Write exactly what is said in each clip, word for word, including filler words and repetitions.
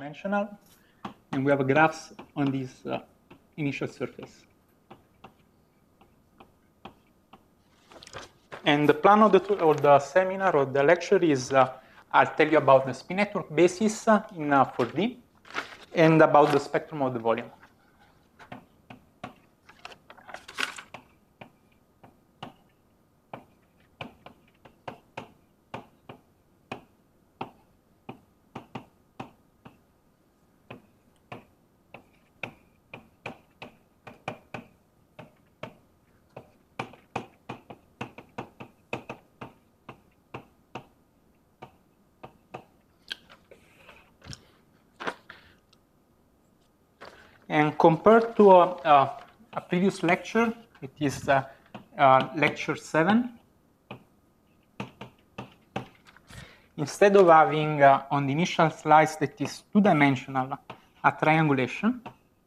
dimensional, and we have graphs on this uh, initial surface. And the plan of the, of the seminar or the lecture is uh, I'll tell you about the spin network basis in uh, four D and about the spectrum of the volume. And compared to a, a, a previous lecture, it is uh, uh, lecture seven. Instead of having uh, on the initial slice that is two-dimensional, a triangulation,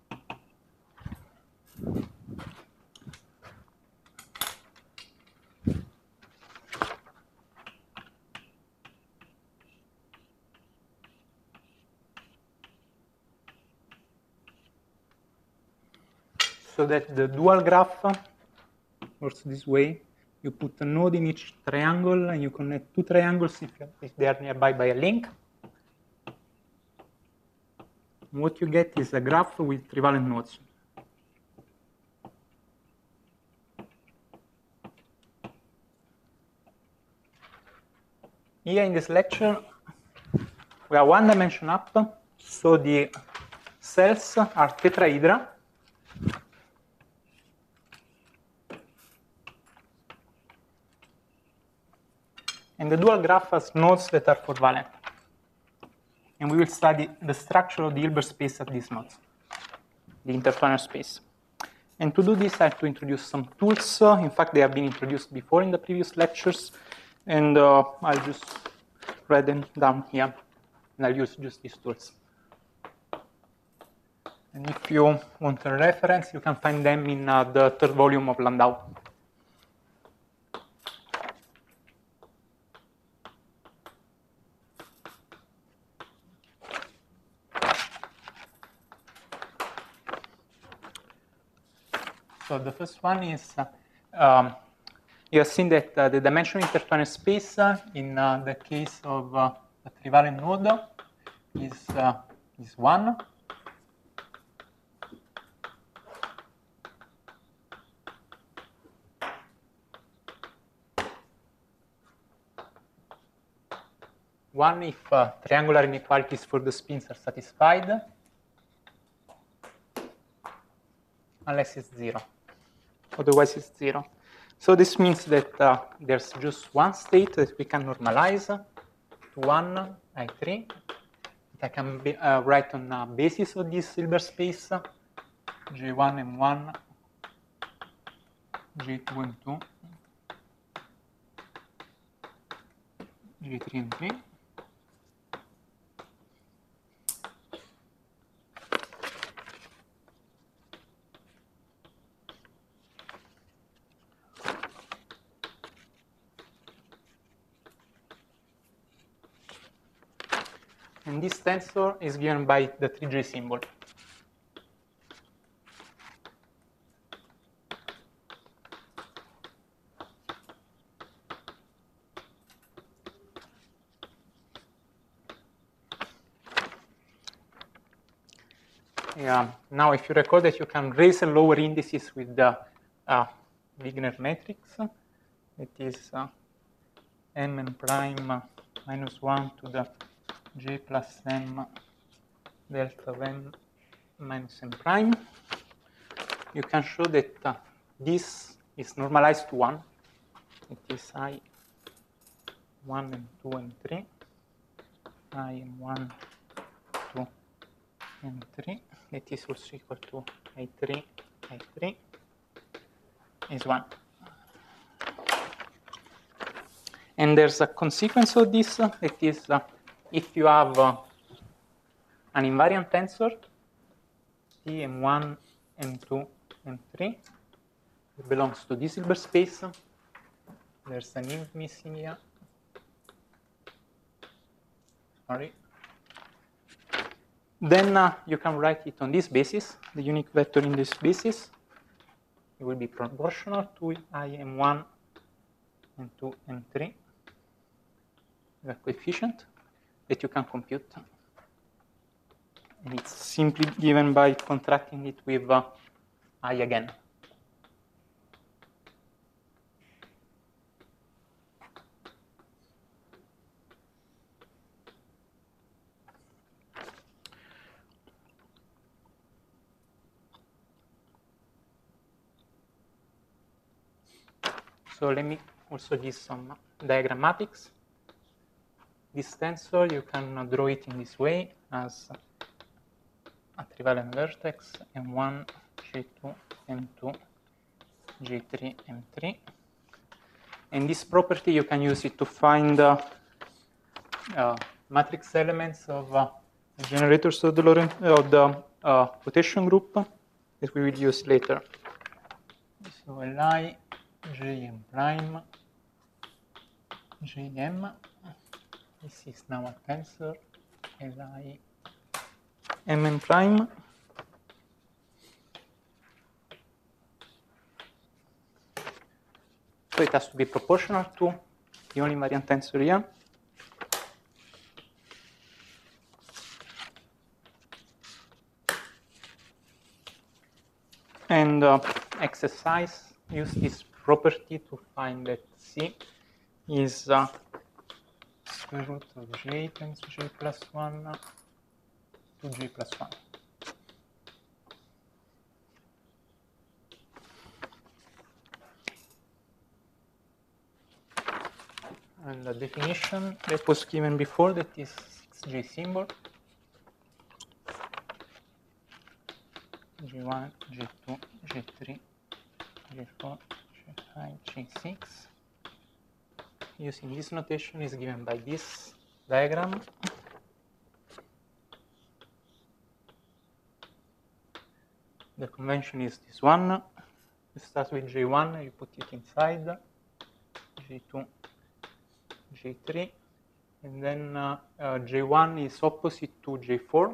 so that the dual graph works this way. You put a node in each triangle, and you connect two triangles if, if they are nearby by a link. What you get is a graph with trivalent nodes. Here in this lecture, we are one dimension up, so the cells are tetrahedra. And the dual graph has nodes that are four-valent. And we will study the structure of the Hilbert space at these nodes, the interplanar space. And to do this, I have to introduce some tools. Uh, in fact, they have been introduced before in the previous lectures. And uh, I'll just write them down here. And I'll use just these tools. And if you want a reference, you can find them in uh, the third volume of Landau. So the first one is, uh, um, you have seen that uh, the dimensional interplanar space uh, in uh, the case of uh, a trivalent node is, uh, is one. One if uh, triangular inequalities for the spins are satisfied, unless it's zero. Otherwise, it's zero. So this means that uh, there's just one state that we can normalize to one, I three. That I can be, uh, write on the basis of this Hilbert space, J one and one, J two and two, J three and three. And this tensor is given by the three J symbol. Yeah. Now, if you recall that you can raise and lower indices with the uh, Wigner matrix, it is uh, m n prime minus one to the j plus m delta of n minus m prime. You can show that uh, this is normalized to one. It is I one and two and three. I am one, two, and three. It is also equal to I three, I three is one. And there's a consequence of this. Uh, that is, uh, if you have uh, an invariant tensor, T M one, M two, M three, it belongs to this Hilbert space. There's an int missing here. Sorry. Then uh, you can write it on this basis, the unique vector in this basis. It will be proportional to I M one and to M three, the coefficient that you can compute. And it's simply given by contracting it with uh, I again. So let me also give some diagrammatics. This tensor, you can draw it in this way as a trivalent vertex M one, G two, M two, G three, M three. And this property, you can use it to find uh, uh, matrix elements of uh, the generators of the, Lorentz, of the uh, rotation group that we will use later. So Li, Jm prime, Jm. This is now a tensor, Li, Mn prime. So it has to be proportional to the only invariant tensor here. And uh, exercise, use this property to find that C is uh, square root of J times J plus one to J plus one. And the definition that was given before, that is six J symbol. G one, G two, G three, G four, G five, G six. Using this notation is given by this diagram. The convention is this one. You start with J one, you put it inside, J two, J three, and then uh, uh, J one is opposite to J four,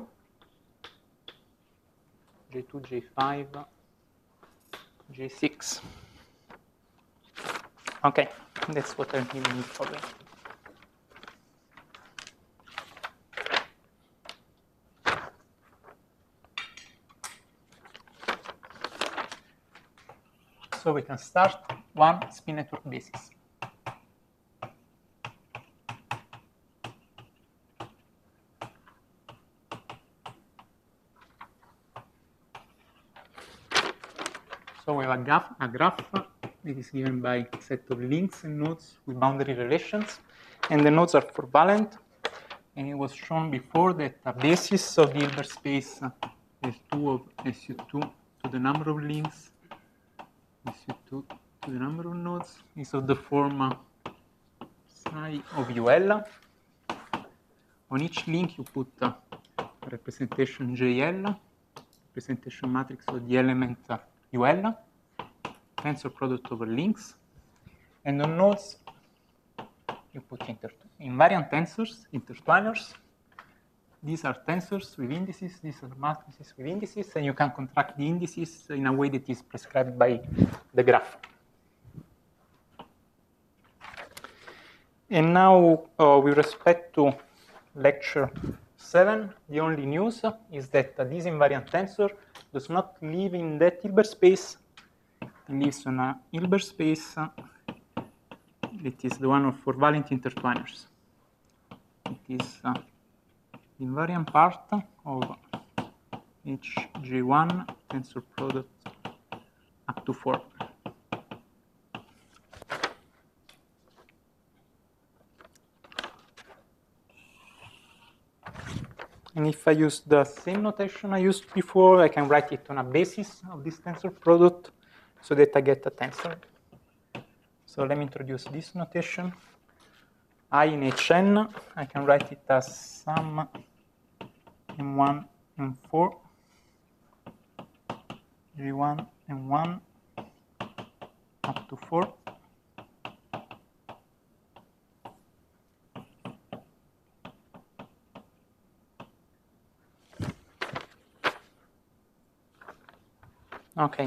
J two, J five, J six. Okay, that's what I'm giving you following. So we can start one spin network basis. So we have a graph, a graph that is given by a set of links and nodes with boundary relations, and the nodes are four-valent. And it was shown before that a basis of the Hilbert space is two of S U two to the number of links, S U two to the number of nodes, is of the form uh, psi of U L. On each link you put uh, a representation J L, representation matrix of the element uh, U L, tensor product over links, and on nodes you put invariant tensors, intertwiners. These are tensors with indices, these are matrices with indices, and you can contract the indices in a way that is prescribed by the graph. And now, uh, with respect to lecture seven, the only news is that uh, this invariant tensor does not live in that Hilbert space. It lives on a Hilbert space uh, that is the one of four-valent intertwiners. It is uh, the invariant part of H J one tensor product up to four. And if I use the same notation I used before, I can write it on a basis of this tensor product so that I get a tensor. So let me introduce this notation. I in Hn, I can write it as sum M one, M four, G one, M one, up to four. Okay.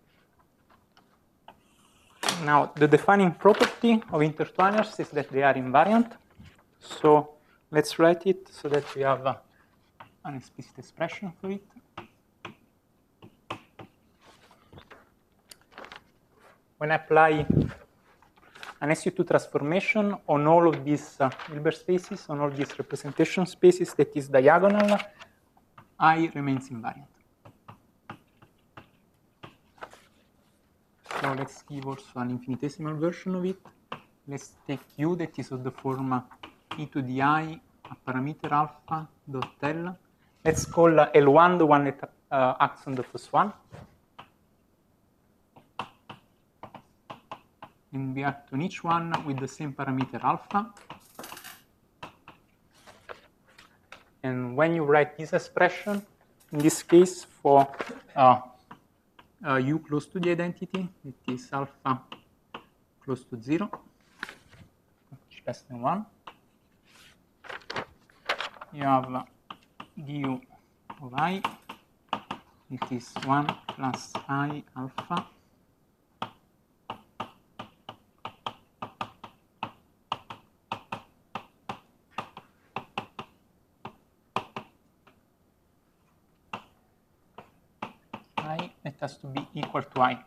Now, the defining property of intertwiners is that they are invariant. So let's write it so that we have uh, an explicit expression for it. When I apply an S U two transformation on all of these uh, Hilbert spaces, on all these representation spaces that is diagonal, I remains invariant. So let's give also an infinitesimal version of it. Let's take U that is of the form e to the I a parameter alpha dot L. Let's call uh, L one the one that uh, acts on the first one. And we act on each one with the same parameter alpha. And when you write this expression, in this case for uh, uh, U close to the identity, it is alpha close to zero, which is less than one. You have uh, du of I, it is one plus I alpha I, it has to be equal to I.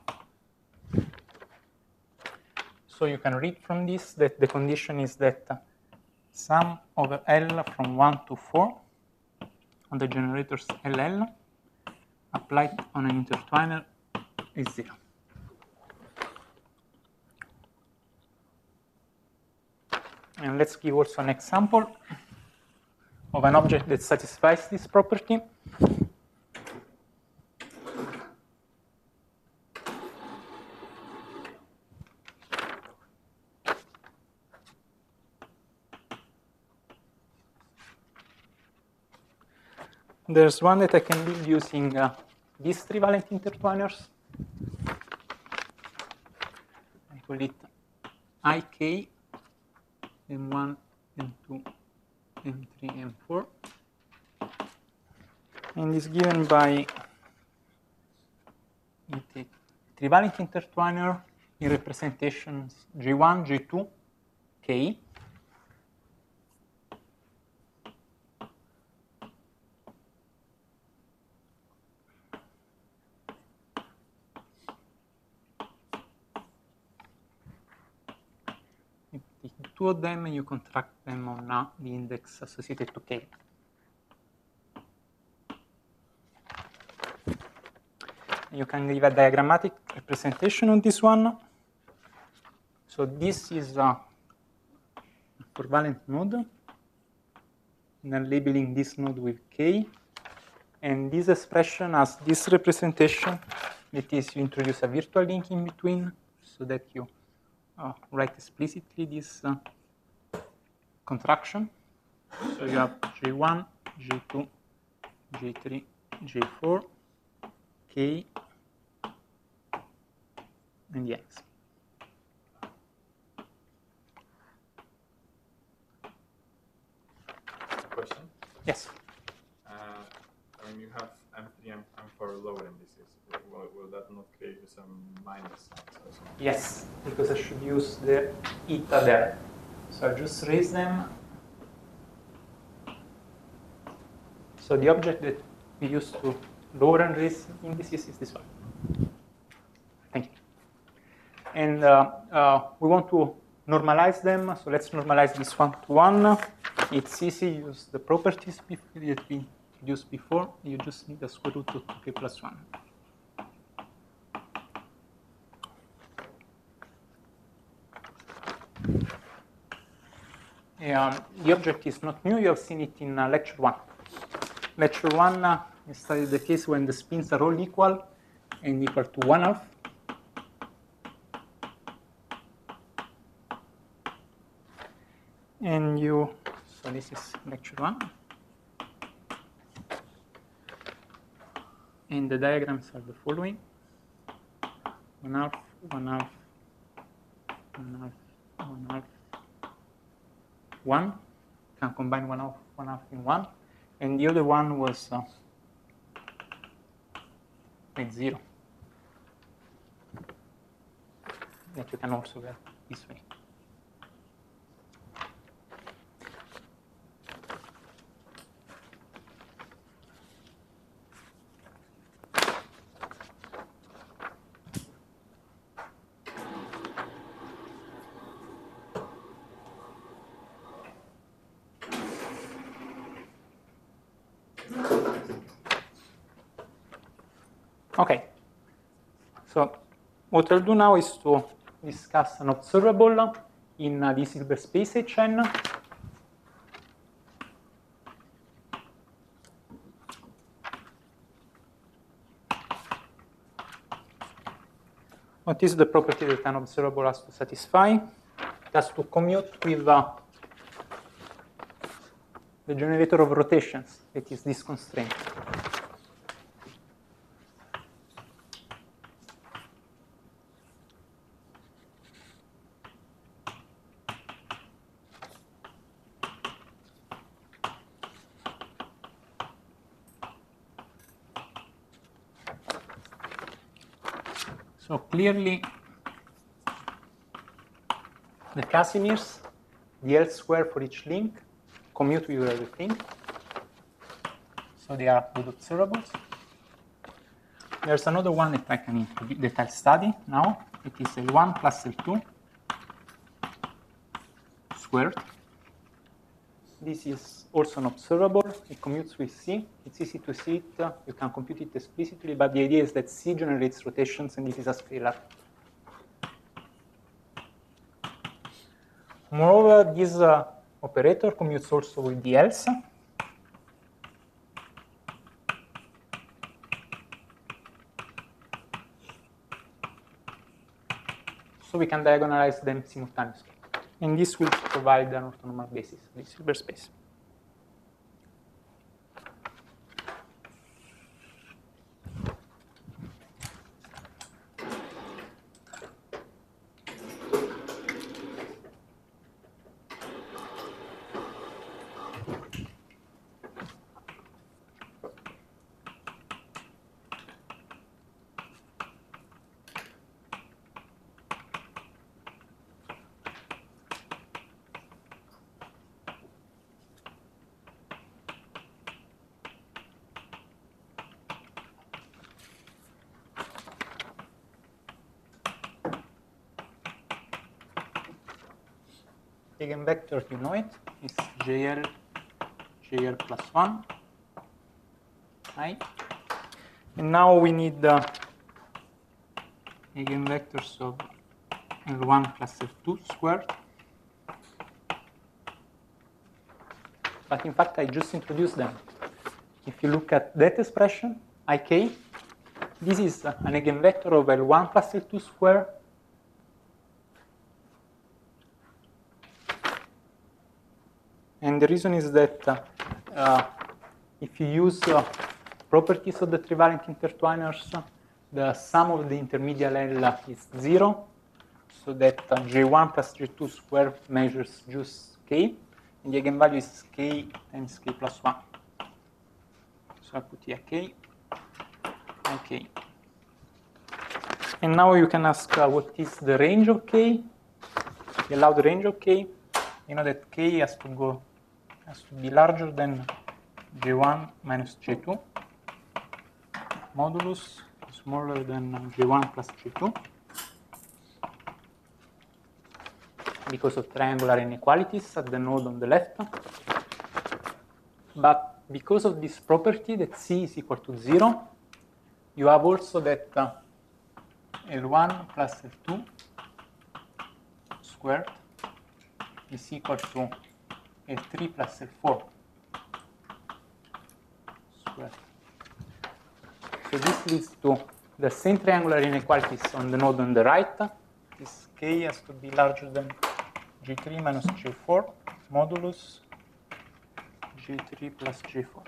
So you can read from this that the condition is that uh, sum over L from one to four on the generators L L applied on an intertwiner is zero. And let's give also an example of an object that satisfies this property. There's one that I can build using uh, these trivalent intertwiners. I call it I K, M one, M two, M three, M four. And is given by you take trivalent intertwiner in representations G one, G two, K. You take two of them and you contract them on uh, the index associated to K. You can give a diagrammatic representation of this one. So this is a four-valent node. And I'm labeling this node with K. And this expression has this representation. That is, you introduce a virtual link in between so that you uh, write explicitly this uh, contraction. So you have G one, G two, G three, G four, K, and the X. Question? Yes. Uh, I mean, you have M three and M four lower indices. Will, will that not create you some minus signs or something? Yes, because I should use the eta there. So I just raise them. So the object that we use to lower and raise indices is this one. Thank you. And uh, uh, we want to normalize them. So let's normalize this one to one. It's easy. Use the properties that we introduced before. You just need the square root of two k plus one. Um, the object is not new. You have seen it in uh, lecture one. Lecture one, uh, we studied the case when the spins are all equal and equal to one half. And you, so this is lecture one. And the diagrams are the following. One half, one half, one half, one half, one. Can combine one half, one half in one. And the other one was uh, with zero that you can also get this way. Okay, so what I'll do now is to discuss an observable in uh, the Hilbert space H N. What is the property that an observable has to satisfy? It has to commute with uh, the generator of rotations, that is this constraint. So clearly, the Casimirs, the L square for each link, commute with everything. So they are good observables. There's another one that I can that I'll study now. It is L one plus L two squared. This is also an observable. It commutes with C. It's easy to see it. You can compute it explicitly, but the idea is that C generates rotations, and this is a scalar. Moreover, this uh, operator commutes also with the else. So we can diagonalize them simultaneously. And this will provide an orthonormal basis, this Hilbert space. Eigenvector, you know it, is J L, J L plus one, right? And now we need the eigenvectors of L one plus L two squared. But in fact, I just introduced them. If you look at that expression, I K, this is an eigenvector of L one plus L two squared. And the reason is that uh, uh, if you use uh, properties of the trivalent intertwiners, the sum of the intermediate L is zero, so that uh, J one plus J two squared measures just K, and the eigenvalue is K times K plus one. So I put here K, okay. And now you can ask uh, what is the range of K, the allowed range of K. You know that K has to go has to be larger than J one minus J two, modulus smaller than J one plus J two, because of triangular inequalities at the node on the left. But because of this property that C is equal to zero, you have also that uh, L one plus L two squared is equal to L three plus L four squared. So this leads to the same triangular inequalities on the node on the right. This K has to be larger than J three minus J four modulus J three plus J four.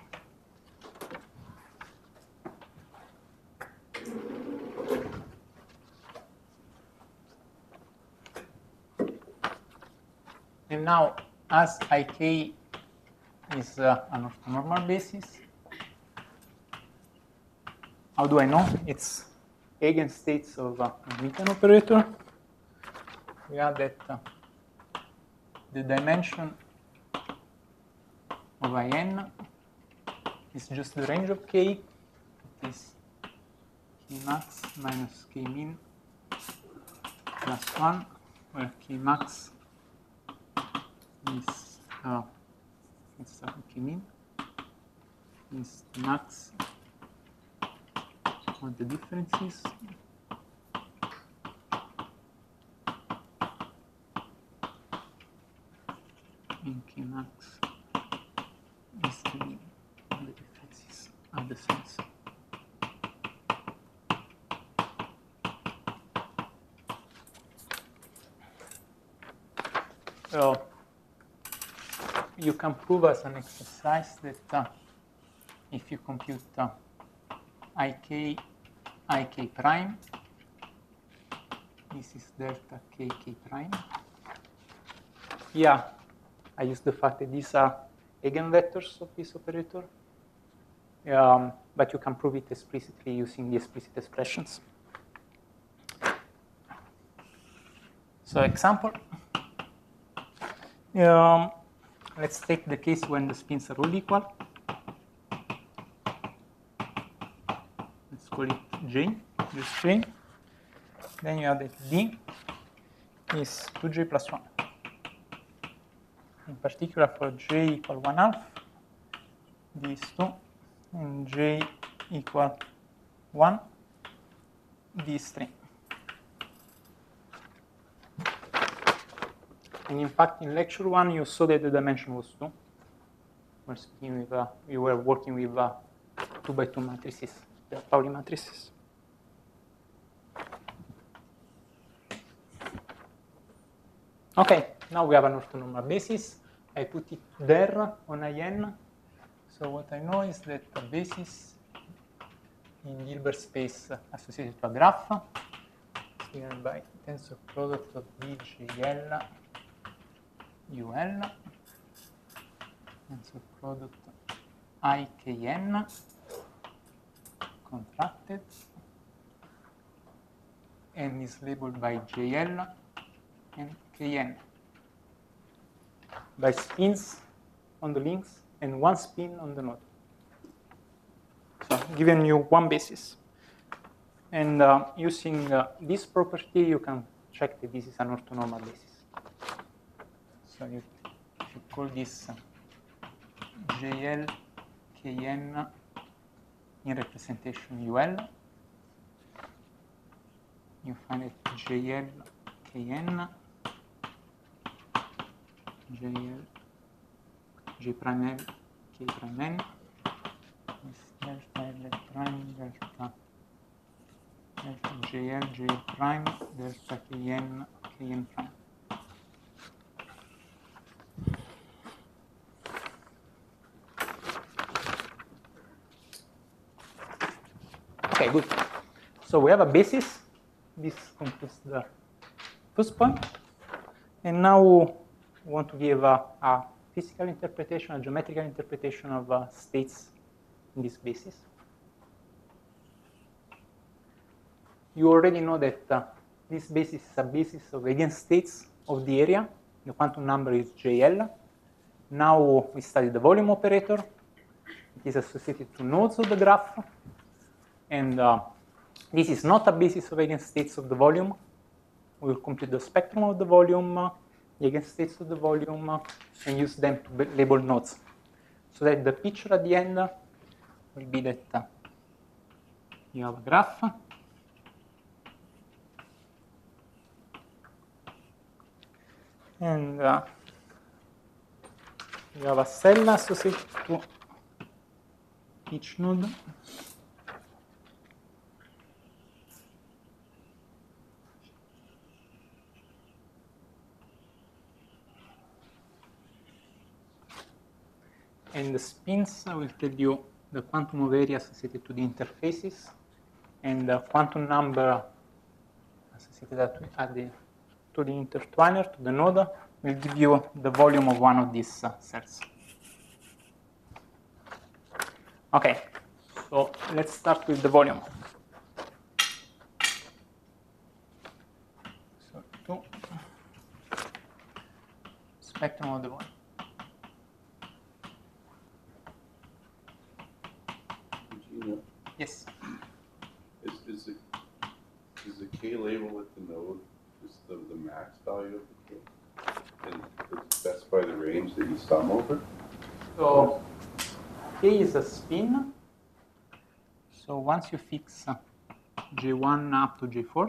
And now, as I K is uh, an orthonormal basis, how do I know? It's eigenstates of a Newton operator. We have that uh, the dimension of In is just the range of k. It is k max minus k min plus one, where k max is uh, let's start with k min is the max of the differences in k max is the mean of the differences of the cells. So you can prove as an exercise that uh, if you compute uh, ik, ik prime, this is delta k, k prime. Yeah, I use the fact that these are eigenvectors of this operator, um, but you can prove it explicitly using the explicit expressions. So example, um, let's take the case when the spins are all equal. Let's call it J, just J. Then you have that D is two j plus one. In particular, for j equal one half, d is two, and j equal one, d is three. And in fact, in lecture one, you saw that the dimension was two. We're speaking with, uh, we were working with uh, two by two matrices, the Pauli matrices. Okay, now we have an orthonormal basis. I put it there on In. So what I know is that the basis in Hilbert space associated to a graph is given by tensor product of B J L U L, tensor product I K N contracted, and is labeled by J L and K N by spins on the links and one spin on the node. So giving you one basis. And uh, using uh, this property, you can check that this is an orthonormal basis. So you, if you call this uh, J L K N in representation U L, you find it J L K N, J L, J prime L, K prime N, is delta L prime, delta, delta J L, J L prime, delta K N, K N prime. Okay, good. So we have a basis. This concludes the first point. And now we want to give a, a physical interpretation, a geometrical interpretation of uh, states in this basis. You already know that uh, this basis is a basis of eigenstates of the area. The quantum number is J L. Now we study the volume operator. It is associated to nodes of the graph. And uh, this is not a basis of eigenstates of the volume. We will compute the spectrum of the volume, uh, the eigenstates of the volume, uh, and use them to label nodes. So that the picture at the end uh, will be that uh, you have a graph. And uh, you have a cell associated to each node. And the spins, I will tell you the quantum of area associated to the interfaces and the quantum number associated at the, to the intertwiner, to the node, will give you the volume of one of these uh, cells. Okay, so let's start with the volume. So two spectrum of the volume. Gina, Yes. is, is the is the K label with the node just the, the max value of the K? And does it specify the range that you sum over? So K is a spin. So once you fix uh, J one up to J four,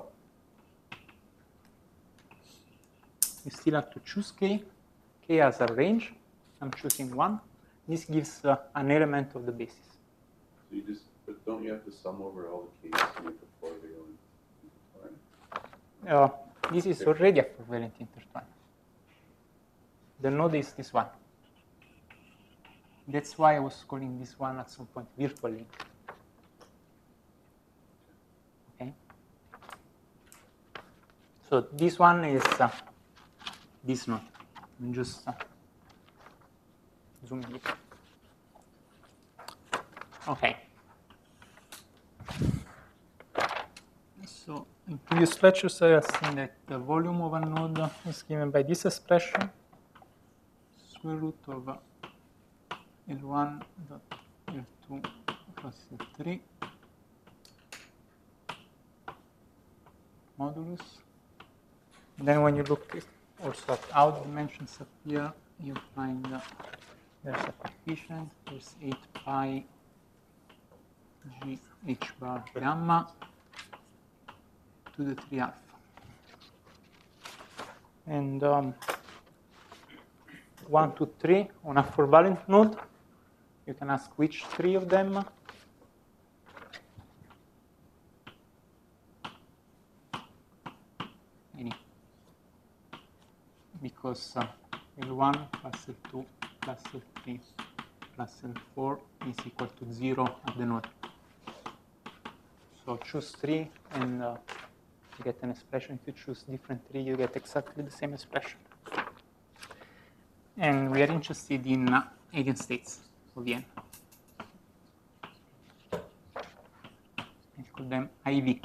you still have to choose K. K has a range. I'm choosing one. This gives uh, an element of the basis. So you just, but don't you have to sum over all the K's to make a four-valent intertwine? Uh, this is already a four-valent intertwine. The node is this one. That's why I was calling this one at some point virtual link. Okay. So this one is uh, this node. I'm just uh, zoom it. Okay. So in previous lectures, I have seen that the volume of a node is given by this expression, square root of L one dot L two plus L three modulus. And then when you look also at how the dimensions appear, you find uh, there's a coefficient, there's eight pi g h bar gamma to the three alpha. And um, one, two, three on a four-valent node, you can ask which three of them. Any. Because uh, L one plus L two plus L three plus L four is equal to zero at the node. So choose three and uh, you get an expression. If you choose different three, you get exactly the same expression. And we are interested in uh, eigenstates of n. I call them I V.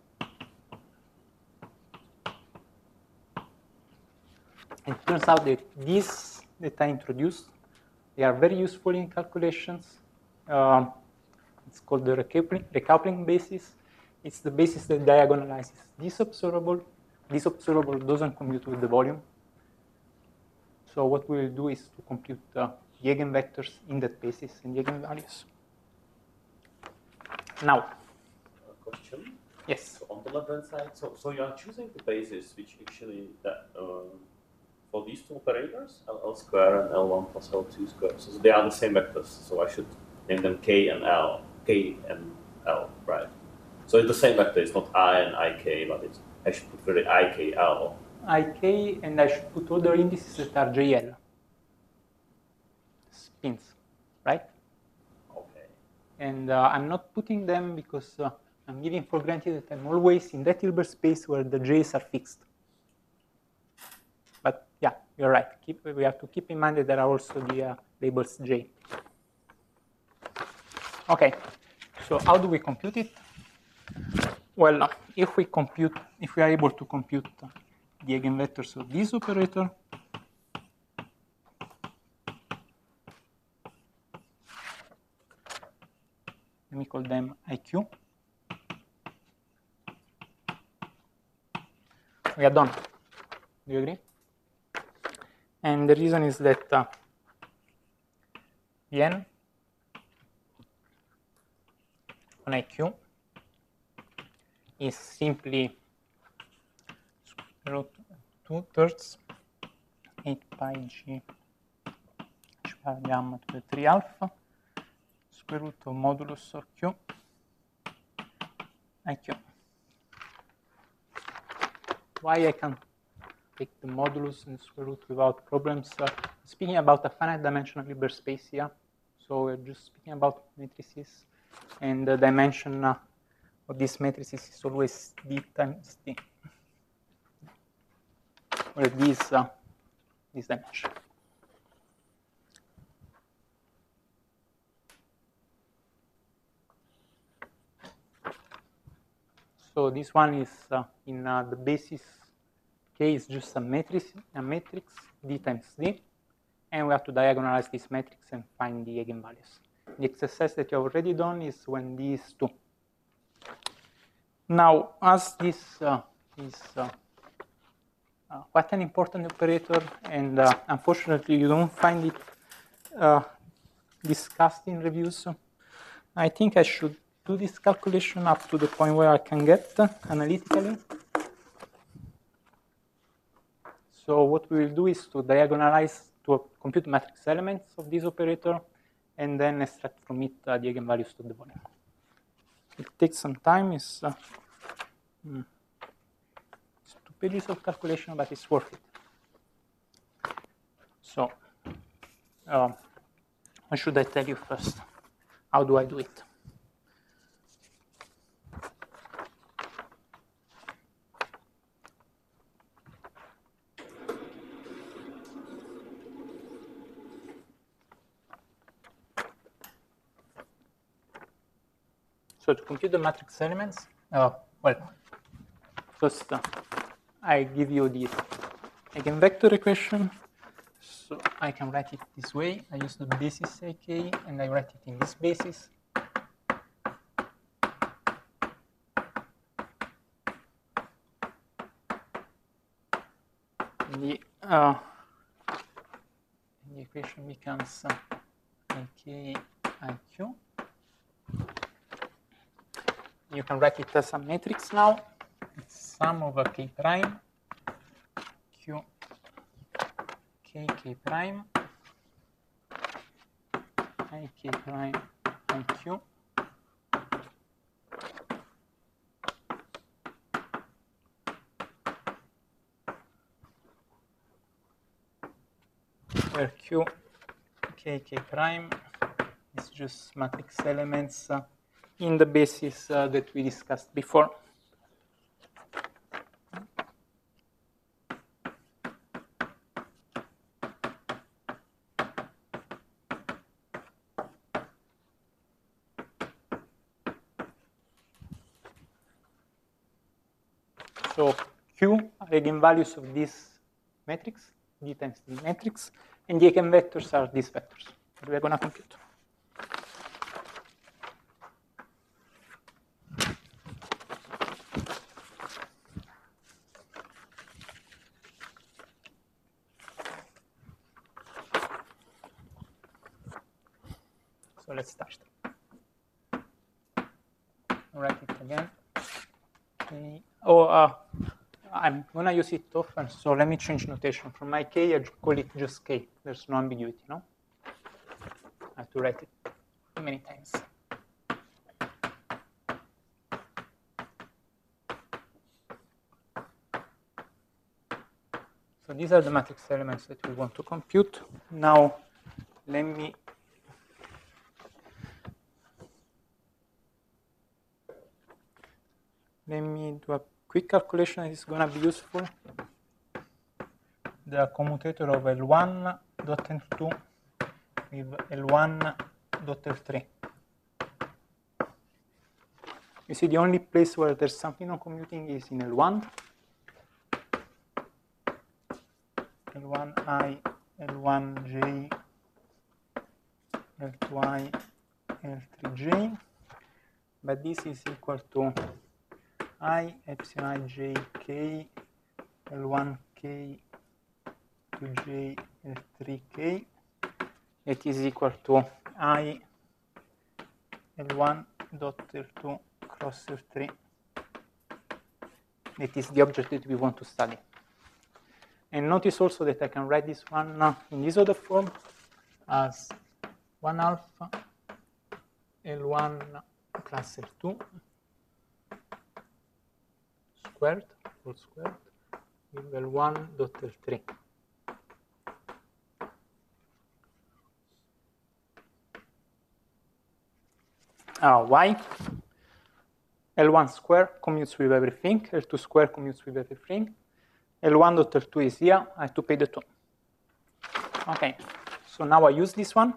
It turns out that these that I introduced, they are very useful in calculations. Um, it's called the recoupling, recoupling basis. It's the basis that diagonalizes this observable. This observable doesn't compute with the volume. So what we will do is to compute uh, the eigenvectors in that basis and the eigenvalues. Now. A question? Yes. So on the left-hand side, so, so you are choosing the basis which actually, that, uh, for these two operators, L, L square and L one plus L two square, so they are the same vectors, so I should name them K and L, K and L, right? So it's the same vector, it's not I and I K, but it's, I should put really I K L. I K, and I should put other indices that are J L. Spins, right? Okay. And uh, I'm not putting them because uh, I'm giving for granted that I'm always in that Hilbert space where the J's are fixed. But yeah, you're right. Keep, we have to keep in mind that there are also the uh, labels J. Okay, so how do we compute it? Well, if we compute, if we are able to compute the eigenvectors of this operator, let me call them I Q. We are done. Do you agree? And the reason is that uh, N on I Q is simply square root two thirds eight pi g h bar gamma to the three alpha square root of modulus of Q I Q. Why I can take the modulus and square root without problems? Uh, speaking about a finite dimensional Hilbert space here, so we're just speaking about matrices, and the dimension uh, of these matrices is always d times d, where this uh, this dimension. So this one is uh, in uh, the basis K is just a matrix, a matrix D times D, and we have to diagonalize this matrix and find the eigenvalues. The exercise that you have already done is when D is two. Now, as this uh, is uh, uh, quite an important operator, and uh, unfortunately you don't find it uh, discussed in reviews, I think I should do this calculation up to the point where I can get uh, analytically. So what we will do is to diagonalize to compute matrix elements of this operator, and then extract from it uh, the eigenvalues to the volume. It takes some time. It's, uh, mm, it's two pages of calculation, but it's worth it. So, um, what should I tell you first? How do I do it? So to compute the matrix elements, uh, well, first uh, I give you the eigenvector equation. So I can write it this way. I use the basis A K, and I write it in this basis. The, uh, the equation becomes uh, A K I Q. You can write it as a matrix now. It's sum over K prime, Q, K, K prime, I, K prime, I, Q. Where Q, K, K prime is just matrix elements uh, in the basis uh, that we discussed before. So Q are eigenvalues of this matrix, D times D matrix, and the eigenvectors are these vectors that we are going to compute. So let's start. Write it again. Okay. Oh, uh, I'm going to use it often, so let me change notation. From my K, I call it just K. There's no ambiguity, no? I have to write it many times. So these are the matrix elements that we want to compute. Now, let me let me do a quick calculation that is going to be useful. The commutator of L one dot L two with L one dot L three. You see, the only place where there's something on commuting is in L one. L one I, L one J, L two I, L three J. But this is equal to I, epsilon I, J, K, L one K, two J, L three K. It is equal to I, L one dot L two cross L three. It is the object that we want to study. And notice also that I can write this one in this other form as one half L one plus L two squared, whole squared, with L one dot L three. Uh, why? L one square commutes with everything, L two square commutes with everything. L one dot L two is here, I have to pay the two. Okay, so now I use this one.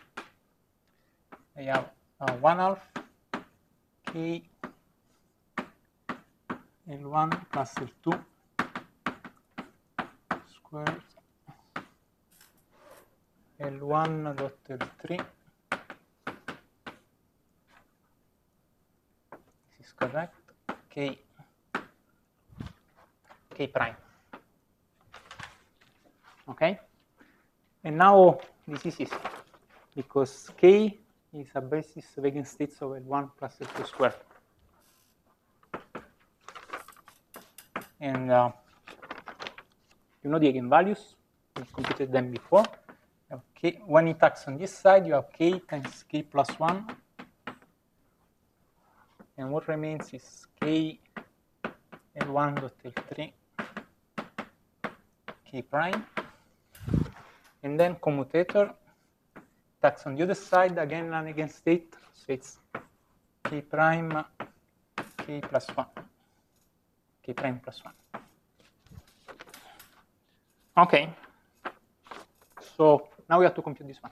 I have uh, one half K L one plus L two squared L one dot L three. This is correct. K, K prime. Okay? And now this is easy because K is a basis of eigenstates of L one plus L two squared. And uh, you know the eigenvalues, we computed them before. Okay, when it acts on this side, you have K times K plus one. And what remains is K L one dot L three K prime. And then commutator acts on the other side, again an eigenstate, so it's K prime K plus one. K prime plus one. Okay. So now we have to compute this one.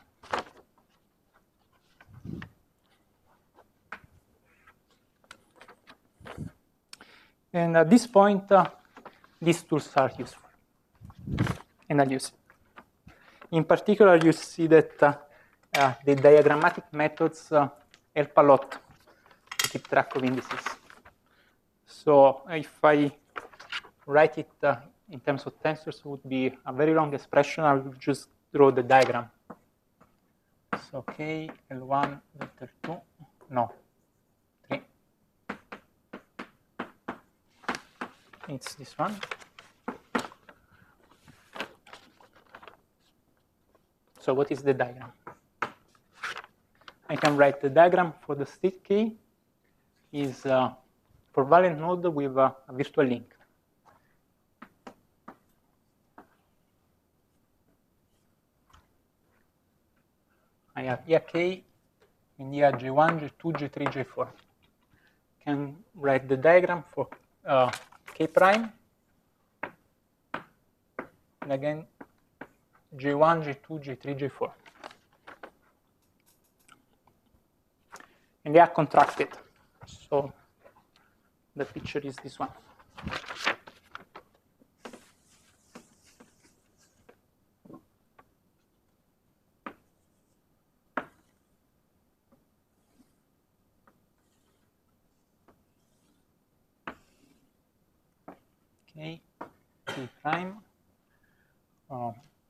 And at this point, uh, these tools are useful. And I'll use it. In particular, you see that uh, uh, the diagrammatic methods uh, help a lot to keep track of indices. So if I write it uh, in terms of tensors, it would be a very long expression. I will just draw the diagram. So K, L one, L two, no, three. It's this one. So what is the diagram? I can write the diagram for the state K is uh, for valent node with uh, a virtual link. I have here K and here J one, J two, J three, J four. Can write the diagram for uh, K prime and again J one, J two, J three, J four. And they are contracted. So the picture is this one. Okay, K prime, uh,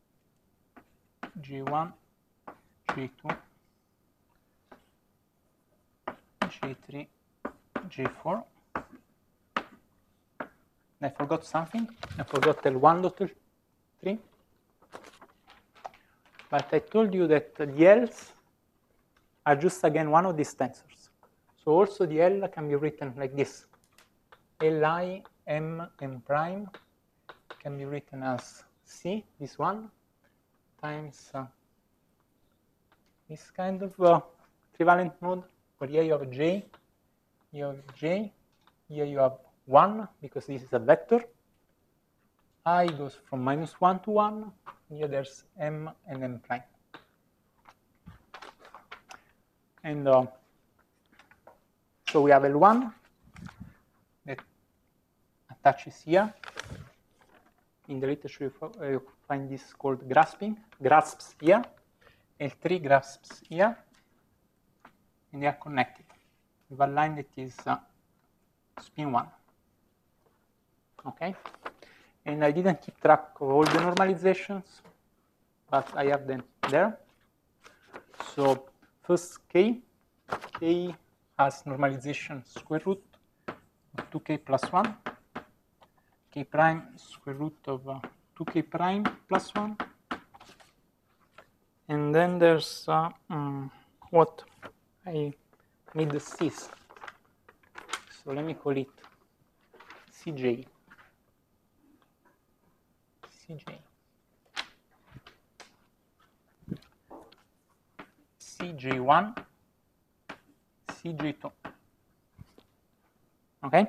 J one, J two, J three, J four. I forgot something. I forgot L one dot L three. But I told you that the L's are just again one of these tensors. So also the L can be written like this. Li m m prime can be written as C, this one, times uh, this kind of uh, trivalent node, where here you have J, you have J, here you have one, because this is a vector. I goes from minus one to one, here there's m and m prime. And uh, so we have L one that attaches here. In the literature, you find this called grasping, grasps here. L three grasps here, and they are connected with a line that is uh, spin one. Okay? And I didn't keep track of all the normalizations, but I have them there. So first K, K has normalization square root of two K plus one. K prime square root of uh, two K prime plus one. And then there's uh, um, what? I need the C's. So let me call it C J. C J. C J one, C J two. Okay?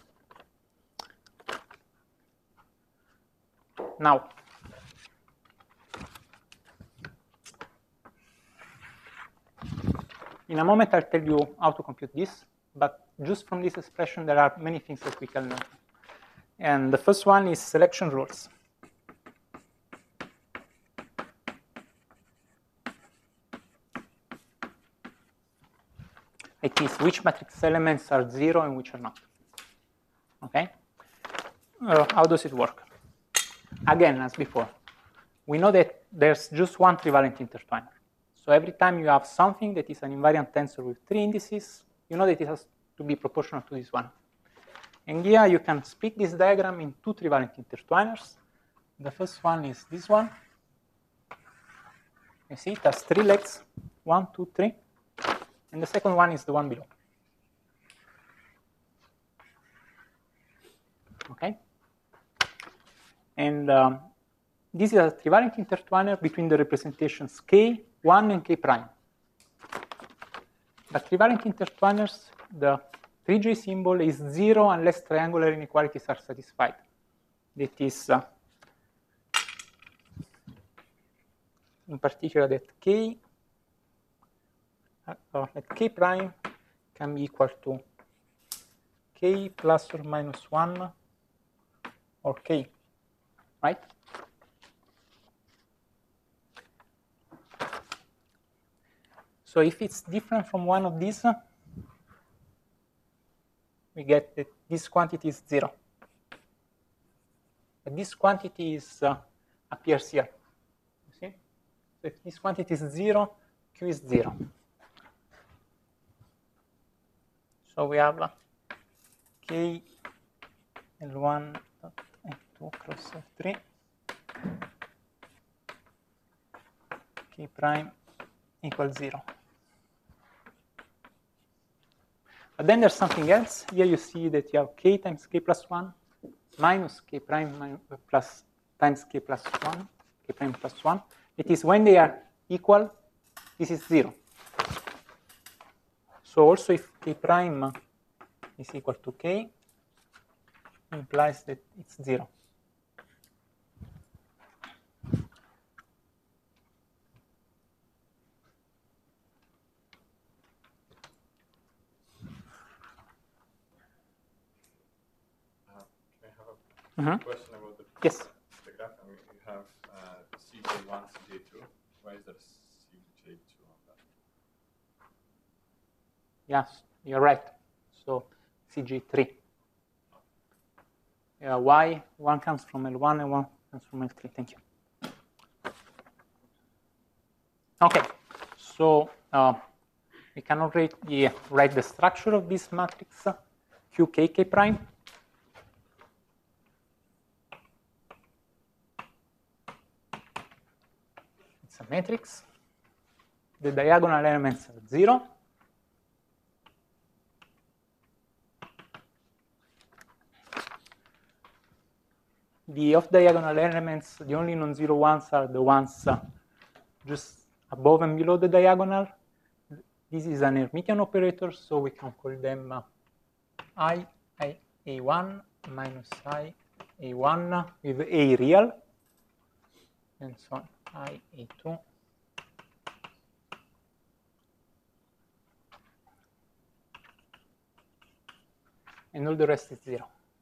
Now, in a moment I'll tell you how to compute this, but just from this expression there are many things that we can learn. And the first one is selection rules. It is which matrix elements are zero and which are not. Okay? Uh, how does it work? Again, as before, we know that there's just one trivalent intertwiner. So every time you have something that is an invariant tensor with three indices, you know that it has to be proportional to this one. And here you can split this diagram in two trivalent intertwiners. The first one is this one. You see it has three legs, one, two, three. And the second one is the one below. Okay? And um, this is a trivalent intertwiner between the representations k, one, and k prime. But trivalent intertwiners, the three J symbol is zero unless triangular inequalities are satisfied. That is, uh, in particular, that k, uh, that k prime can be equal to k plus or minus one or k, right? So if it's different from one of these, uh, we get that this quantity is zero. But this quantity is uh, appears here. You see? So if this quantity is zero, Q is zero. So we have uh, K L one dot L two cross L three K prime equals zero. But then there's something else. Here you see that you have k times k plus one minus k prime minus, plus times k plus one, k prime plus one. It is when they are equal, this is zero. So also if k prime is equal to k, implies that it's zero. Mm-hmm. Question about the, yes. the graph. I mean, you have uh, C J one, C J two. Why is there C J two on that? Yes, you're right. So C J three. Uh, why? One comes from L one and one comes from L three. Thank you. Okay, so uh, we can already write the structure of this matrix Q K K prime. It's a matrix. The diagonal elements are zero. The off-diagonal elements, the only non-zero ones are the ones uh, just above and below the diagonal. This is an Hermitian operator, so we can call them uh, I, I A one minus I A one with A real, and so on, I A two. And all the rest is zero.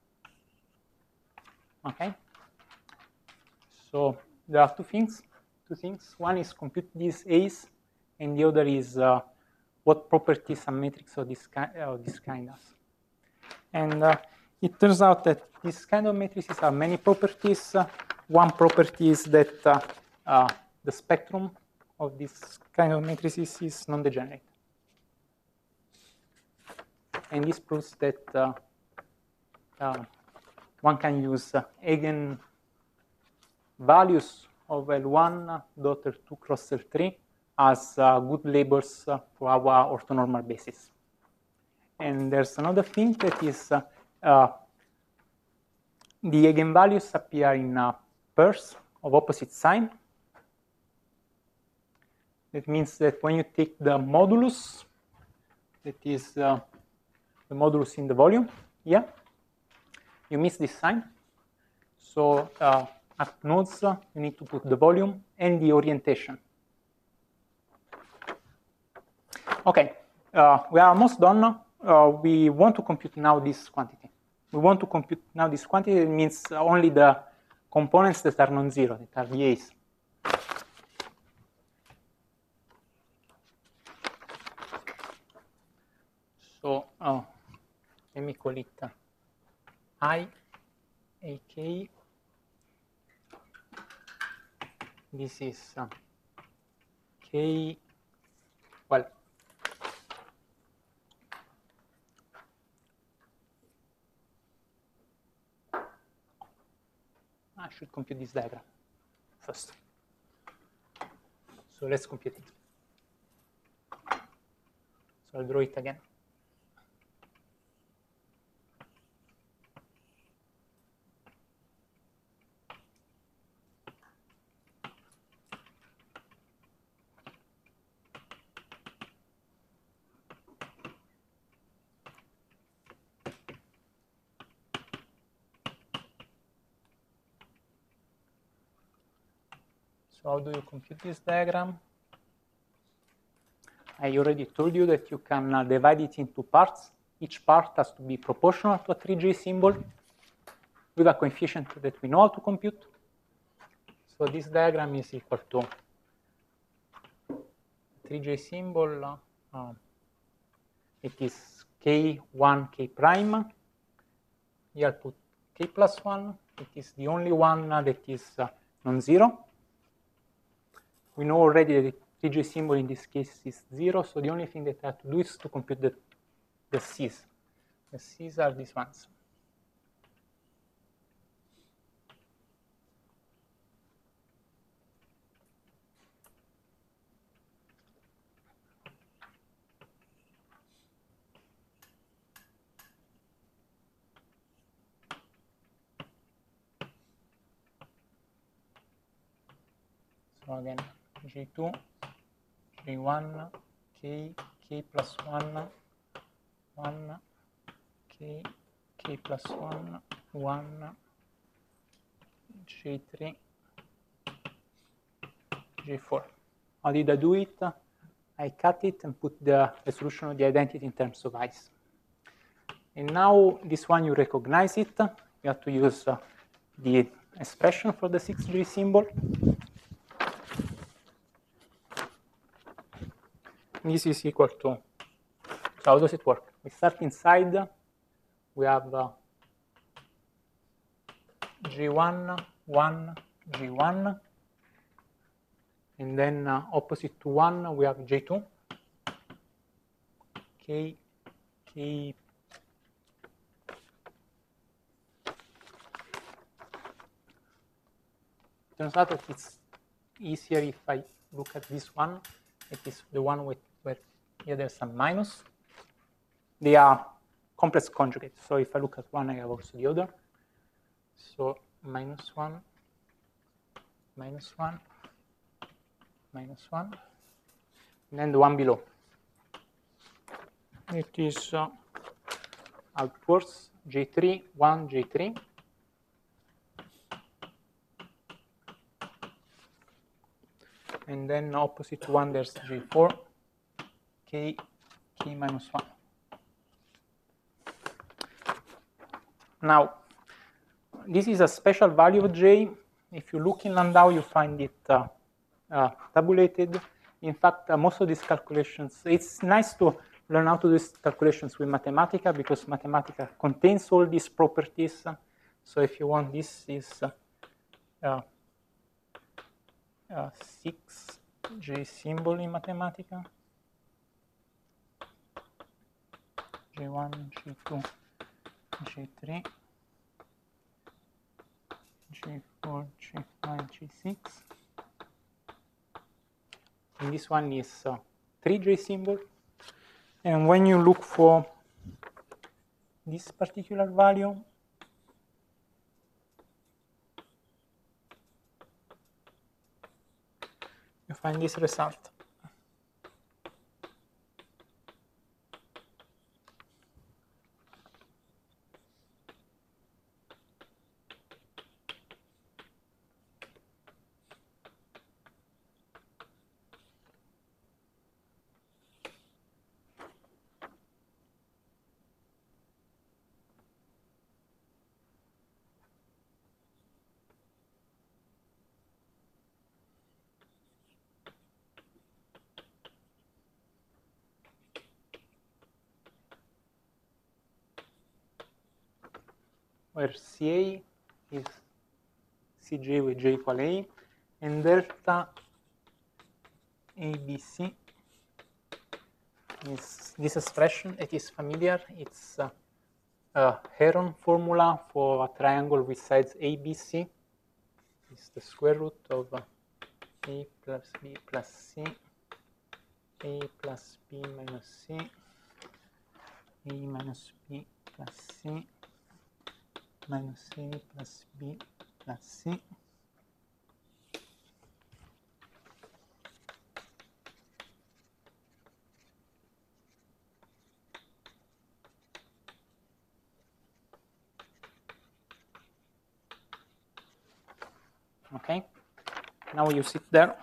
Okay. So there are two things. Two things. One is compute these A's, and the other is uh, what properties a matrix of this kind of this kind has. And uh, it turns out that this kind of matrices have many properties. Uh, one property is that uh, uh, the spectrum of this kind of matrices is non-degenerate. And this proves that uh, uh, one can use uh, eigen values of L one dot L two cross L three as uh, good labels uh, for our orthonormal basis. And there's another thing that is uh, uh, the eigenvalues appear in uh, pairs of opposite sign. That means that when you take the modulus, that is uh, the modulus in the volume here, you miss this sign. So uh, at nodes, uh, you need to put the volume and the orientation. Okay, uh, we are almost done. Uh, we want to compute now this quantity, we want to compute now this quantity. It means only the components that are non-zero, that are the A's. So oh, let me call it uh, I, A K. This is uh, K, well, I should compute this diagram first. So let's compute it. So I'll draw it again. So how do you compute this diagram? I already told you that you can uh, divide it into parts. Each part has to be proportional to a three J symbol with a coefficient that we know how to compute. So this diagram is equal to three J symbol. Uh, uh, it is K one, K prime. Here I'll put K plus one. It is the only one uh, that is uh, non-zero. We know already that the three J symbol in this case is zero, so the only thing that I have to do is to compute the, the C's. The C's are these ones. So again, G two, G one, K, K plus one, one, K, K plus one, one, G three, G four. How did I do it? I cut it and put the resolution of the identity in terms of i's. And now this one, you recognize it. You have to use uh, the expression for the six J symbol. This is equal to, so how does it work? We start inside, we have uh, G one, one, G one, and then uh, opposite to one, we have J two, K, K, turns out that it's easier if I look at this one. It is the one with where here there's some minus. They are complex conjugates. So if I look at one, I have also the other. So minus one, minus one, minus one, and then the one below. It is uh, outwards J three, one, J three. And then opposite to one, there's J four, K, K minus one. Now, this is a special value of J. If you look in Landau, you find it uh, uh, tabulated. In fact, uh, most of these calculations, it's nice to learn how to do these calculations with Mathematica because Mathematica contains all these properties. So if you want, this is uh, uh, Uh, six J symbol in Mathematica. J one, J two, J three, J four, J five, J six. And this one is uh, three J symbol. And when you look for this particular value, you find this result. where C A is C J with J equal A, and delta A B C is this expression. It is familiar. It's uh, a Heron formula for a triangle with sides A B C. It's the square root of uh, A plus B plus C, A plus B minus C, A minus B plus C, minus A plus B plus C. Okay, now you sit there.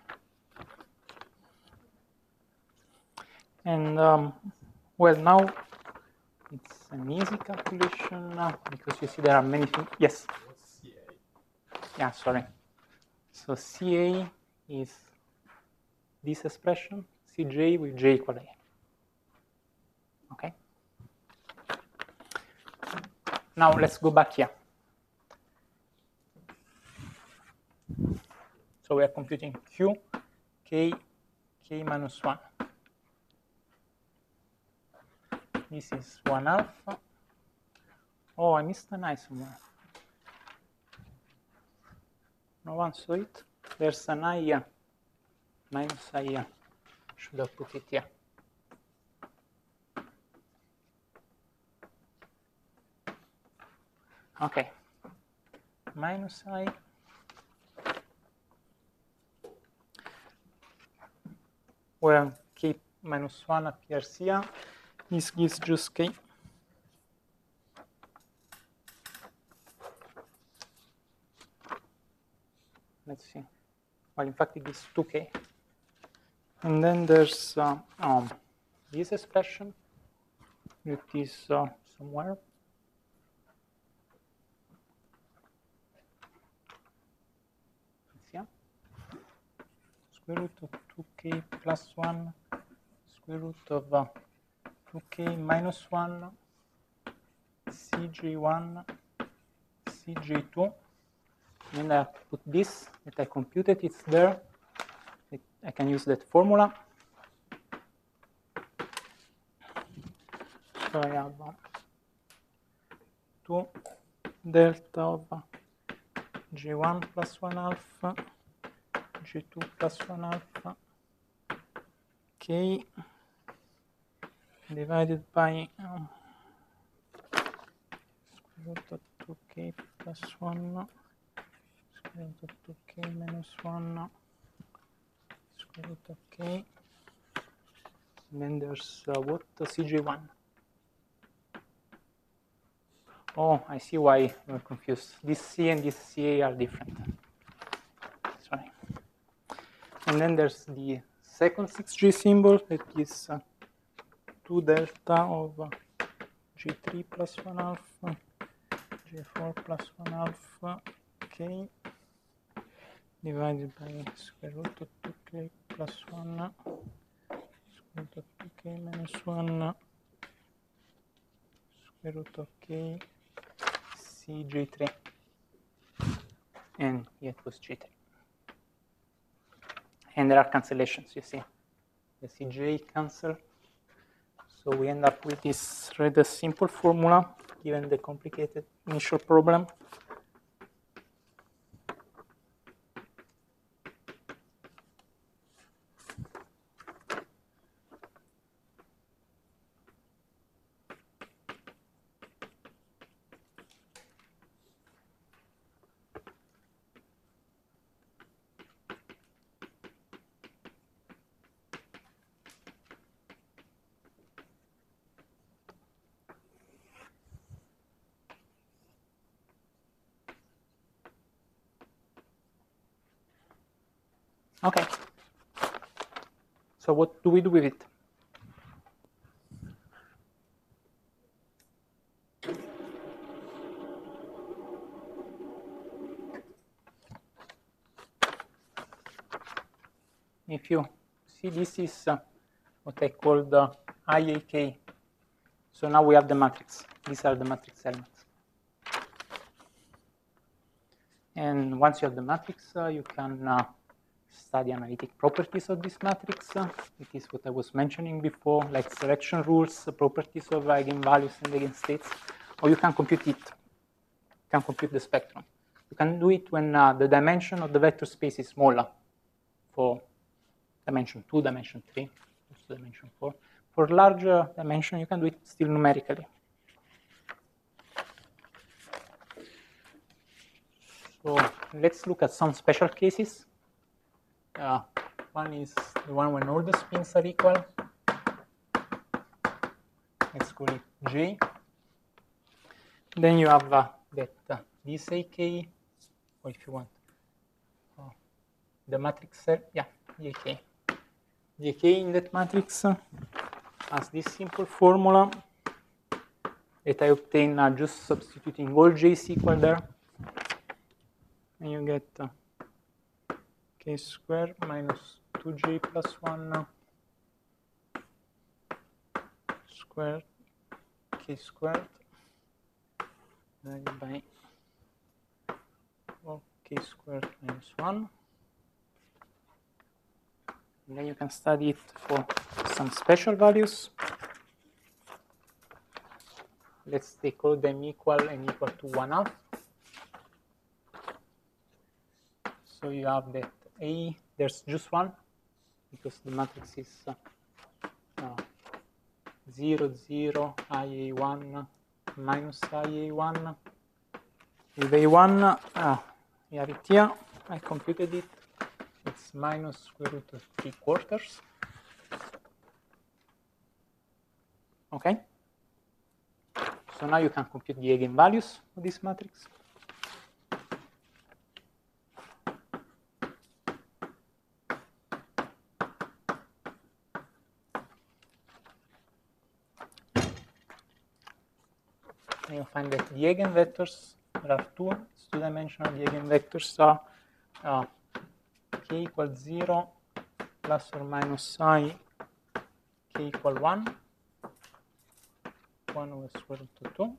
And um, well, now it's an easy calculation uh, because you see there are many things. Yes? What's C A? Yeah, sorry. So C A is this expression, C J with J equal A. Okay? Now let's go back here. So we are computing Q, K, K minus one. This is one alpha. Oh, I missed an I somewhere. No one saw it. There's an I here. Minus I here. Should have put it here. Okay. Minus I. Where K minus one appears here. This gives just K. Let's see. Well, in fact, it is two K. And then there's uh, um, this expression. It is uh, somewhere. It's here. Square root of two K plus one. Square root of uh, two K minus one, C J one, C J two. And I put this that I computed, it's there. It, I can use that formula. So I have uh, two delta of uh, J one plus one alpha, J two plus one alpha, K divided by um, square root of two K plus one, square root of two K minus one, square root of K, and then there's uh, what? The C J one. Oh, I see why you're confused. This C and this C A are different. Sorry. And then there's the second six G symbol that is uh, two delta of uh, J three plus one alpha, J four plus one alpha, K, divided by square root of two K plus one, square root of two K minus one, square root of K, C J three, and here it was J three. And there are cancellations, you see. The C J cancel. So we end up with this rather simple formula, given the complicated initial problem. Okay. So what do we do with it? If you see, this is uh, what I call the I A K. So now we have the matrix. These are the matrix elements. And once you have the matrix, uh, you can uh, study analytic properties of this matrix. Uh, it is what I was mentioning before, like selection rules, uh, properties of eigenvalues and eigenstates, or you can compute it. You can compute the spectrum. You can do it when uh, the dimension of the vector space is smaller, for dimension two, dimension three, also dimension four. For larger dimension, you can do it still numerically. So let's look at some special cases. Uh, one is the one when all the spins are equal. Let's call it J. Then you have uh, that uh, this A K, or if you want, uh, the matrix cell, yeah, J K. J K in that matrix uh, has this simple formula that I obtain uh, just substituting all J's equal there. And you get uh, k squared minus two j plus one uh, squared k squared divided by well, k squared minus one. And then you can study it for some special values. Let's take all them equal and equal to one half. So you have that A, there's just one, because the matrix is uh, uh, zero, zero, I A one, minus I A one. With A one, uh, you have it here, I computed it, it's minus square root of three quarters. Okay? So now you can compute the eigenvalues of this matrix. And you find that the eigenvectors, there are two, it's two-dimensional. The eigenvectors are uh, k equals zero plus or minus I k equal one, one over square root of two.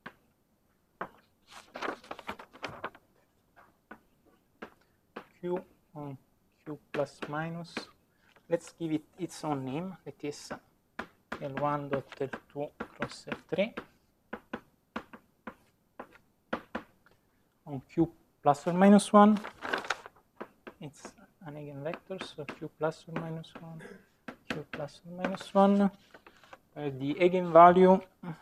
Q on Q plus minus, let's give it its own name, that is L one dot L two cross L three. On Q plus or minus one, it's an eigenvector, so Q plus or minus one, Q plus or minus one. Uh, the eigenvalue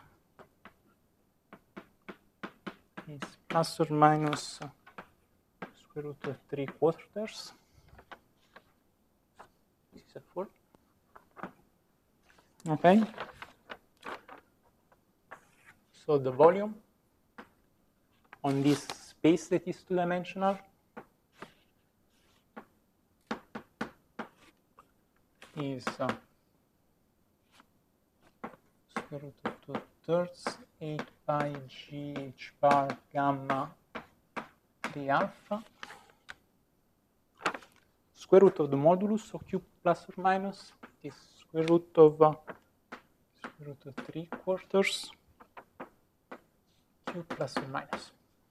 is plus or minus uh, square root of three quarters. This is a four. Okay. So the volume on this space that is two-dimensional is uh, square root of two thirds eight pi g h bar gamma three alpha. Square root of the modulus of q plus or minus is square root of uh, square root of three quarters q plus or minus.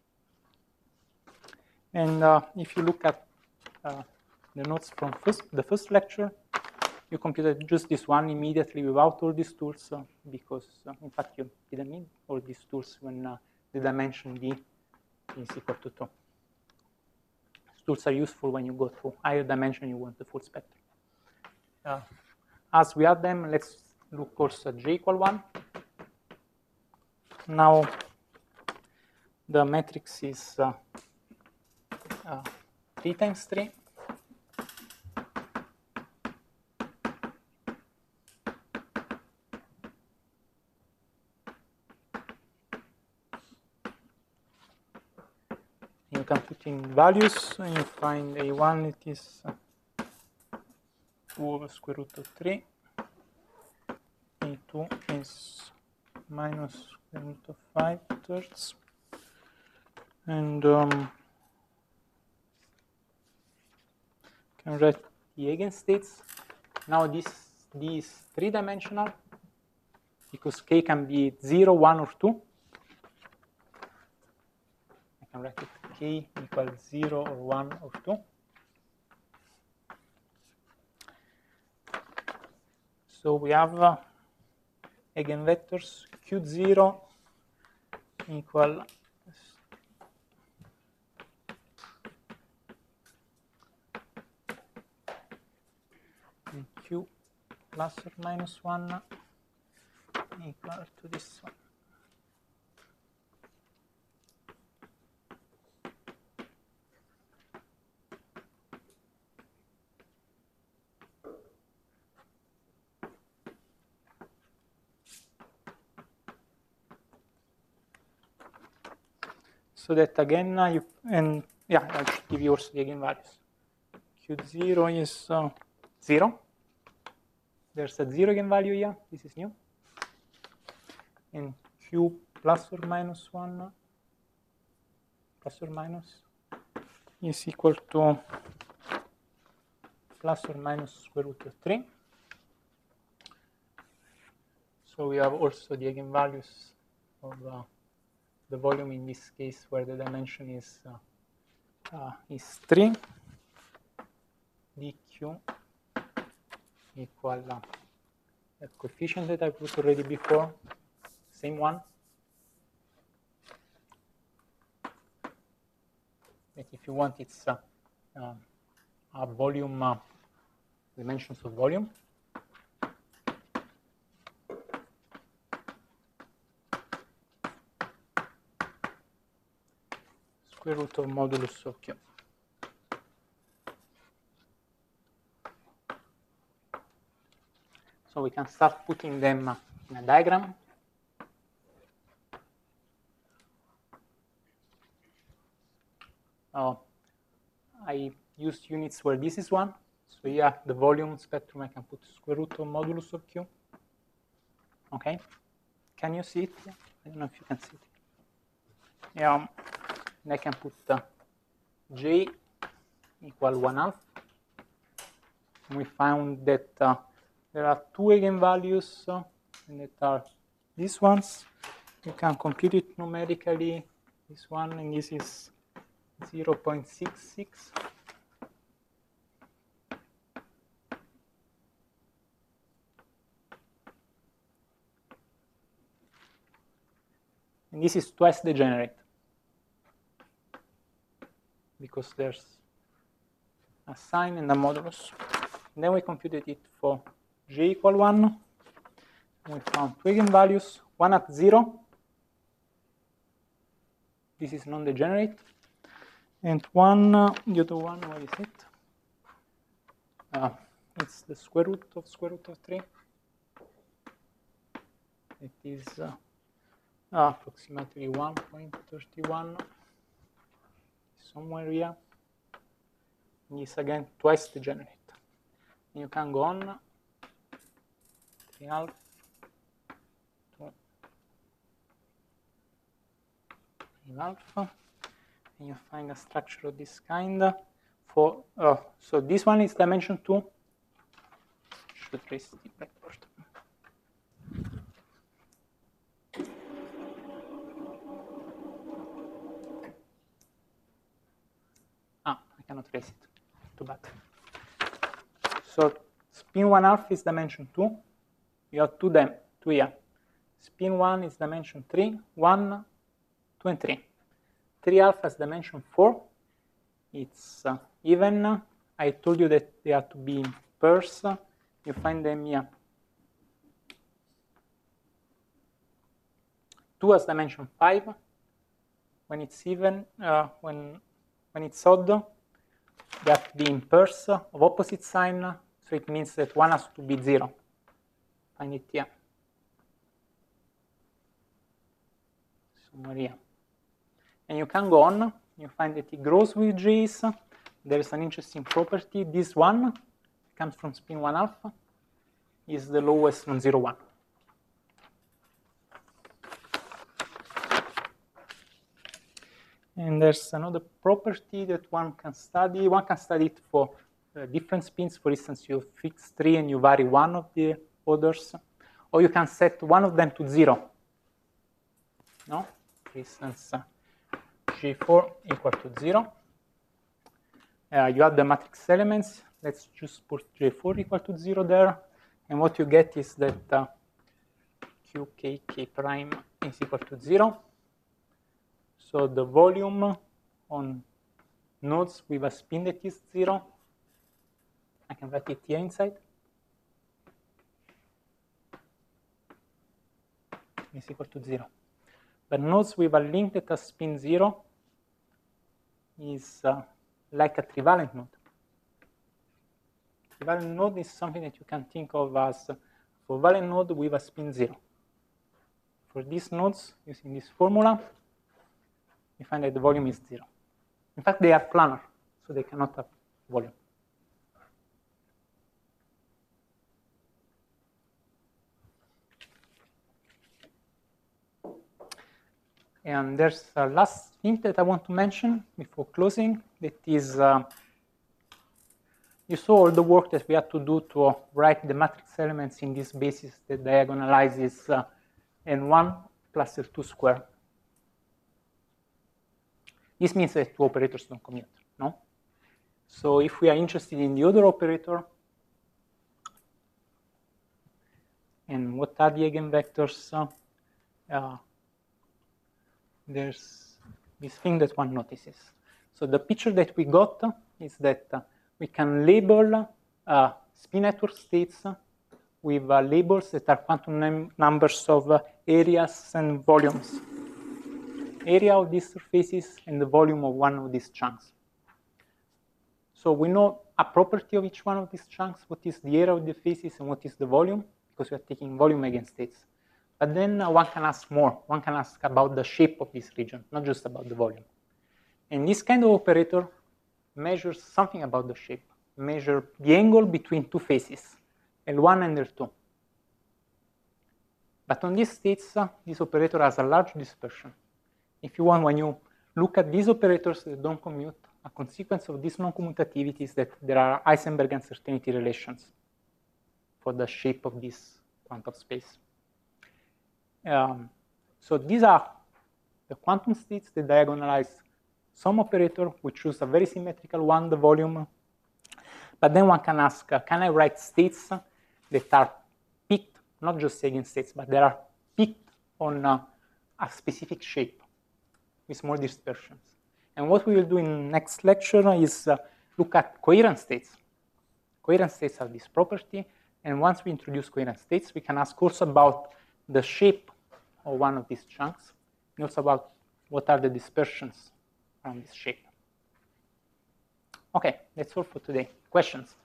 And uh, if you look at uh, the notes from first, the first lecture, you computed just this one immediately without all these tools, uh, because uh, in fact you didn't need all these tools when uh, the dimension d is equal to two. These tools are useful when you go to higher dimension, you want the full spectrum. Uh, as we have them, let's look also at j equal one. Now the matrix is uh, Uh, three times three. You can put in values and you find A one, it is uh, two over square root of three. A two is minus square root of five thirds. And um, can write the eigenstates. Now this, this is three-dimensional because k can be zero, one, or two. I can write it k equals zero or one or two. So we have uh, eigenvectors q zero equal and q plus or minus one equal to this one. So that again, uh, you and yeah, I'll just give you also the eigenvalues. q zero is uh, zero. There's a zero eigenvalue here. This is new. And q plus or minus one plus or minus is equal to plus or minus square root of three. So we have also the eigenvalues of uh, the volume in this case where the dimension is uh, uh, is three. dq equal uh, the coefficient that I put already before, same one. But if you want, it's uh, uh, a volume uh, dimensions of volume. Square root of modulus of q. So we can start putting them uh, in a diagram. Uh, I used units where this is one. So here, the volume spectrum, I can put square root of modulus of q. Okay. Can you see it? Yeah. I don't know if you can see it. Yeah. And I can put uh, j equal one half. And we found that uh, there are two eigenvalues, uh, and that are these ones. You can compute it numerically. This one, and this is zero point six six. And this is twice degenerate, because there's a sign and a modulus. And then we computed it for j equal one. We found two eigenvalues, one at zero. This is non-degenerate. And one, uh, the other one, where is it? Uh, it's the square root of square root of three. It is uh, approximately one point three one, somewhere here. And it's again twice degenerate. And you can go on three half, two, three half. And you find a structure of this kind. For uh, so this one is dimension two. Should trace the blackboard. Ah, I cannot trace it. Too bad. So spin one half is dimension two. You have two them two here. Spin one is dimension three, one, two, and three. three alpha is dimension four. It's uh, even. I told you that they have to be in pairs. You find them here. two has dimension five. When it's even, uh, when when it's odd, they have to be in pairs of opposite sign. So it means that one has to be zero. Find it here. Somewhere here. And you can go on. You find that it grows with J's. There is an interesting property. This one comes from spin one alpha. Is the lowest non-zero one. And there's another property that one can study. One can study it for uh, different spins. For instance, you fix three and you vary one of the others. Or you can set one of them to zero. No? For instance, uh, J four equal to zero. Uh, you have the matrix elements. Let's just put J four equal to zero there. And what you get is that uh, Q K K prime is equal to zero. So the volume on nodes with a spin that is zero, I can write it here inside, is equal to zero. But nodes with a link that has spin zero is uh, like a trivalent node. Trivalent node is something that you can think of as a covalent node with a spin zero. For these nodes, using this formula, you find that the volume is zero. In fact, they are planar, so they cannot have volume. And there's a last thing that I want to mention before closing. That is, uh, you saw all the work that we had to do to write the matrix elements in this basis that diagonalizes uh, N one plus L two squared. This means that two operators don't commute, no? So if we are interested in the other operator, and what are the eigenvectors, uh, uh, there's this thing that one notices. So the picture that we got is that uh, we can label uh, spin network states with uh, labels that are quantum num numbers of uh, areas and volumes. Area of these surfaces and the volume of one of these chunks. So we know a property of each one of these chunks, what is the area of the faces and what is the volume, because we are taking volume eigenstates. But then uh, one can ask more. One can ask about the shape of this region, not just about the volume. And this kind of operator measures something about the shape, measure the angle between two faces, L one and L two. But on these states, uh, this operator has a large dispersion. If you want, when you look at these operators that don't commute, a consequence of this non-commutativity is that there are Heisenberg uncertainty relations for the shape of this quantum space. Um, so these are the quantum states that diagonalize some operator. We choose a very symmetrical one, the volume. But then one can ask, uh, can I write states that are picked, not just eigenstates, but that are picked on uh, a specific shape with small dispersions. And what we will do in next lecture is uh, look at coherent states. Coherent states have this property, and once we introduce coherent states, we can ask also about the shape of one of these chunks, and also about what are the dispersions around this shape. Okay, that's all for today. Questions?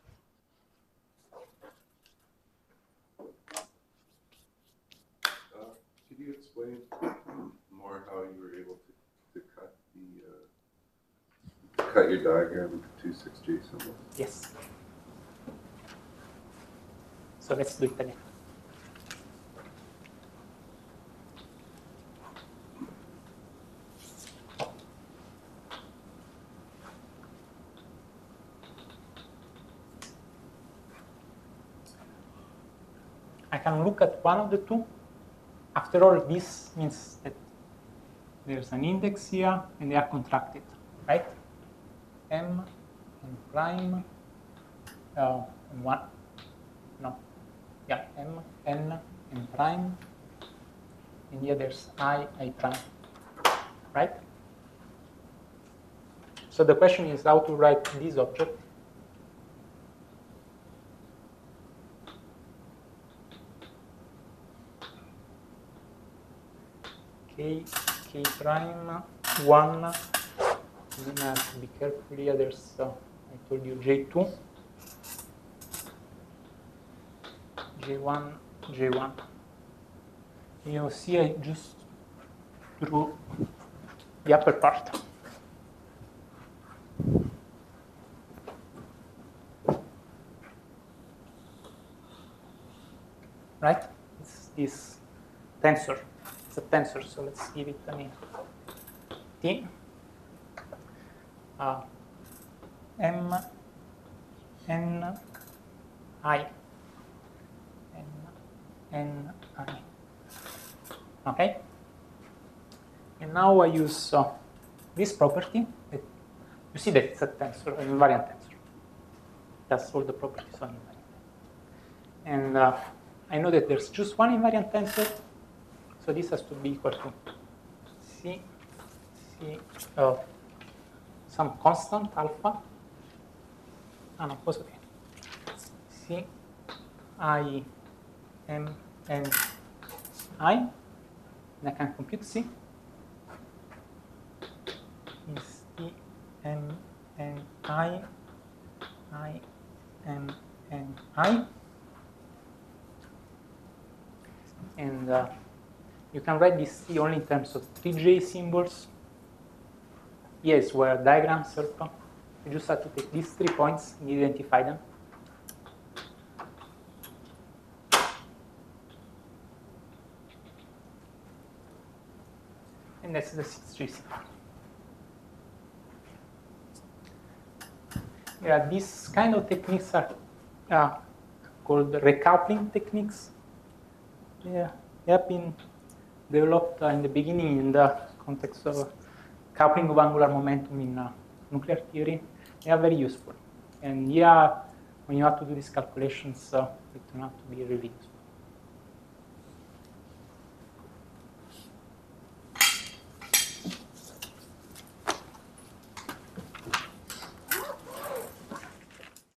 Uh, could you explain more how you were able to cut your diagram into two six J symbols? Yes. So let's do it again. I can look at one of the two. After all, this means that there's an index here and they are contracted, right? M and prime, uh, and one, no, yeah, M, N, and prime, and here there's I, I prime, right? So the question is how to write this object. K, K prime, one. Then I have to be careful here. There's, uh, I told you, J two, J one, J one. You see, I just drew the upper part. Right? It's this tensor. It's a tensor, so let's give it a name. T. Uh, M, N, I, N, N, I. Okay? And now I use uh, this property, it, you see that it's a tensor, an invariant tensor. That's all the properties on invariant. And uh, I know that there's just one invariant tensor, so this has to be equal to C, C of some constant alpha. Ah, no, was okay. C, I, M, N, I, and I can compute C. Is E, M, N, I, I, M, N, I. And uh, you can write this C only in terms of three J symbols. Yes, where diagrams help. You just have to take these three points and identify them. And that's the six J symbol. Yeah, these kind of techniques are uh, called recoupling techniques. Yeah, they have been developed uh, in the beginning in the context of coupling of angular momentum in uh, nuclear theory. They are very useful. And yeah, when you have to do these calculations, uh, they turn out to be really useful.